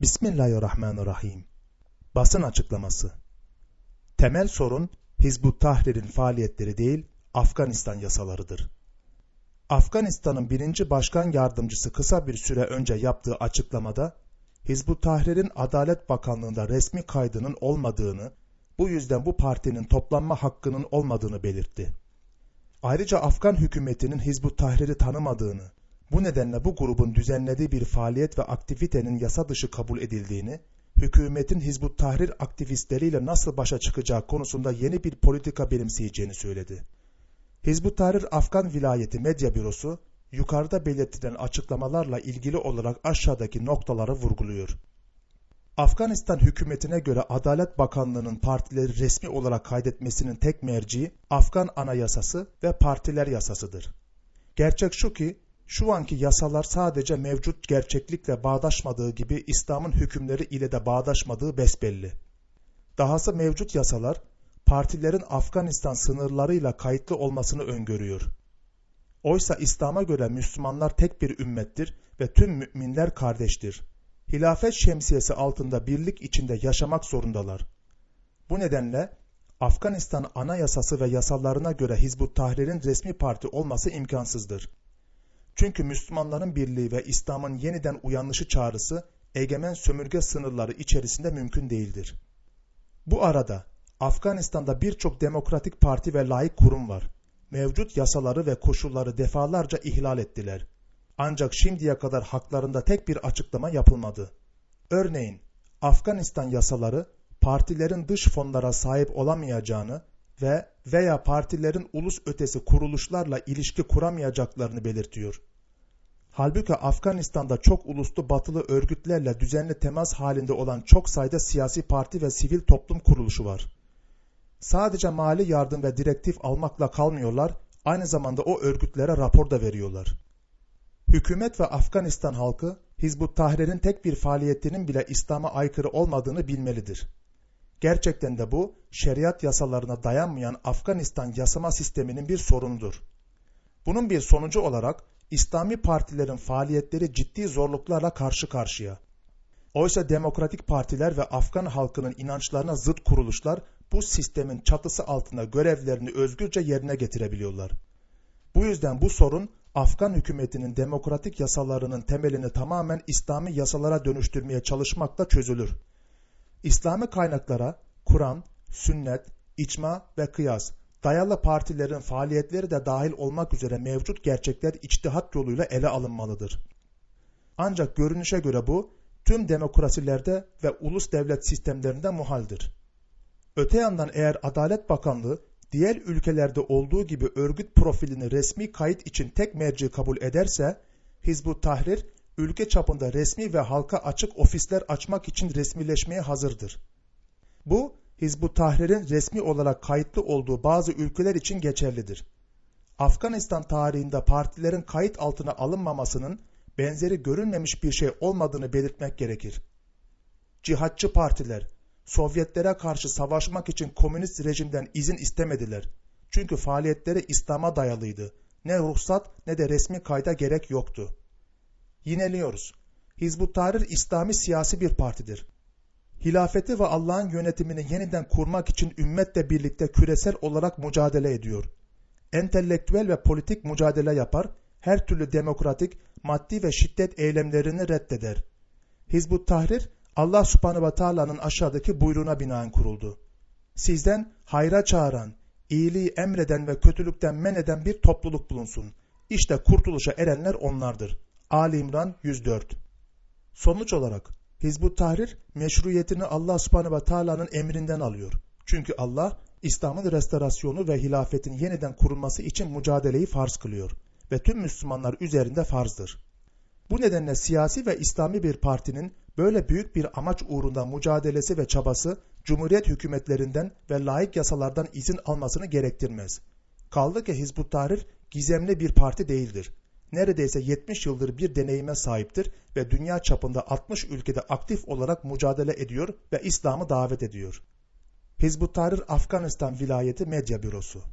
Bismillahirrahmanirrahim. Basın açıklaması. Temel sorun Hizb-ut Tahrir'in faaliyetleri değil, Afganistan yasalarıdır. Afganistan'ın 1. Başkan Yardımcısı kısa bir süre önce yaptığı açıklamada, Hizb-ut Tahrir'in Adalet Bakanlığı'nda resmi kaydının olmadığını, bu yüzden bu partinin toplanma hakkının olmadığını belirtti. Ayrıca Afgan hükümetinin Hizb-ut Tahrir'i tanımadığını, bu nedenle bu grubun düzenlediği bir faaliyet ve aktivitenin yasa dışı kabul edildiğini, hükümetin Hizb-ut Tahrir aktivistleriyle nasıl başa çıkacağı konusunda yeni bir politika benimseyeceğini söyledi. Hizb-ut Tahrir Afgan Vilayeti Medya Bürosu, yukarıda belirtilen açıklamalarla ilgili olarak aşağıdaki noktaları vurguluyor. Afganistan hükümetine göre Adalet Bakanlığı'nın partileri resmi olarak kaydetmesinin tek merci Afgan Anayasası ve Partiler Yasasıdır. Gerçek şu ki, şu anki yasalar sadece mevcut gerçeklikle bağdaşmadığı gibi İslam'ın hükümleri ile de bağdaşmadığı besbelli. Dahası mevcut yasalar, partilerin Afganistan sınırlarıyla kayıtlı olmasını öngörüyor. Oysa İslam'a göre Müslümanlar tek bir ümmettir ve tüm müminler kardeştir. Hilafet şemsiyesi altında birlik içinde yaşamak zorundalar. Bu nedenle Afganistan anayasası ve yasalarına göre Hizb-ut Tahrir'in resmi parti olması imkansızdır. Çünkü Müslümanların birliği ve İslam'ın yeniden uyanışı çağrısı egemen sömürge sınırları içerisinde mümkün değildir. Bu arada Afganistan'da birçok demokratik parti ve laik kurum var. Mevcut yasaları ve koşulları defalarca ihlal ettiler. Ancak şimdiye kadar haklarında tek bir açıklama yapılmadı. Örneğin Afganistan yasaları partilerin dış fonlara sahip olamayacağını veya partilerin ulus ötesi kuruluşlarla ilişki kuramayacaklarını belirtiyor. Halbuki Afganistan'da çok uluslu batılı örgütlerle düzenli temas halinde olan çok sayıda siyasi parti ve sivil toplum kuruluşu var. Sadece mali yardım ve direktif almakla kalmıyorlar, aynı zamanda o örgütlere rapor da veriyorlar. Hükümet ve Afganistan halkı, Hizb-ut Tahrir'in tek bir faaliyetinin bile İslam'a aykırı olmadığını bilmelidir. Gerçekten de bu, şeriat yasalarına dayanmayan Afganistan yasama sisteminin bir sorunudur. Bunun bir sonucu olarak İslami partilerin faaliyetleri ciddi zorluklarla karşı karşıya. Oysa demokratik partiler ve Afgan halkının inançlarına zıt kuruluşlar bu sistemin çatısı altında görevlerini özgürce yerine getirebiliyorlar. Bu yüzden bu sorun Afgan hükümetinin demokratik yasalarının temelini tamamen İslami yasalara dönüştürmeye çalışmakla çözülür. İslami kaynaklara Kur'an, sünnet, icma ve kıyas dayalı partilerin faaliyetleri de dahil olmak üzere mevcut gerçekler içtihat yoluyla ele alınmalıdır. Ancak görünüşe göre bu tüm demokrasilerde ve ulus devlet sistemlerinde muhaldir. Öte yandan eğer Adalet Bakanlığı diğer ülkelerde olduğu gibi örgüt profilini resmi kayıt için tek merci kabul ederse, Hizb-ut Tahrir ülke çapında resmi ve halka açık ofisler açmak için resmileşmeye hazırdır. Bu, Hizb-ut Tahrir'in resmi olarak kayıtlı olduğu bazı ülkeler için geçerlidir. Afganistan tarihinde partilerin kayıt altına alınmamasının benzeri görülmemiş bir şey olmadığını belirtmek gerekir. Cihatçı partiler, Sovyetlere karşı savaşmak için komünist rejimden izin istemediler. Çünkü faaliyetleri İslam'a dayalıydı. Ne ruhsat ne de resmi kayda gerek yoktu. Yineliyoruz. Hizb-ut Tahrir İslami siyasi bir partidir. Hilafeti ve Allah'ın yönetimini yeniden kurmak için ümmetle birlikte küresel olarak mücadele ediyor. Entelektüel ve politik mücadele yapar, her türlü demokratik, maddi ve şiddet eylemlerini reddeder. Hizb-ut Tahrir, Allah Subhanahu ve Taala'nın aşağıdaki buyruğuna binaen kuruldu. Sizden hayra çağıran, iyiliği emreden ve kötülükten men eden bir topluluk bulunsun. İşte kurtuluşa erenler onlardır. Ali İmran 104. Sonuç olarak Hizb-ut Tahrir meşruiyetini Allah Subhanahu ve Taala'nın emrinden alıyor. Çünkü Allah İslam'ın restorasyonu ve hilafetin yeniden kurulması için mücadeleyi farz kılıyor ve tüm Müslümanlar üzerinde farzdır. Bu nedenle siyasi ve İslami bir partinin böyle büyük bir amaç uğrunda mücadelesi ve çabası cumhuriyet hükümetlerinden ve laik yasalardan izin almasını gerektirmez. Kaldı ki Hizb-ut Tahrir gizemli bir parti değildir. Neredeyse 70 yıldır bir deneyime sahiptir ve dünya çapında 60 ülkede aktif olarak mücadele ediyor ve İslam'ı davet ediyor. Hizb-ut Tahrir Afganistan Vilayeti Medya Bürosu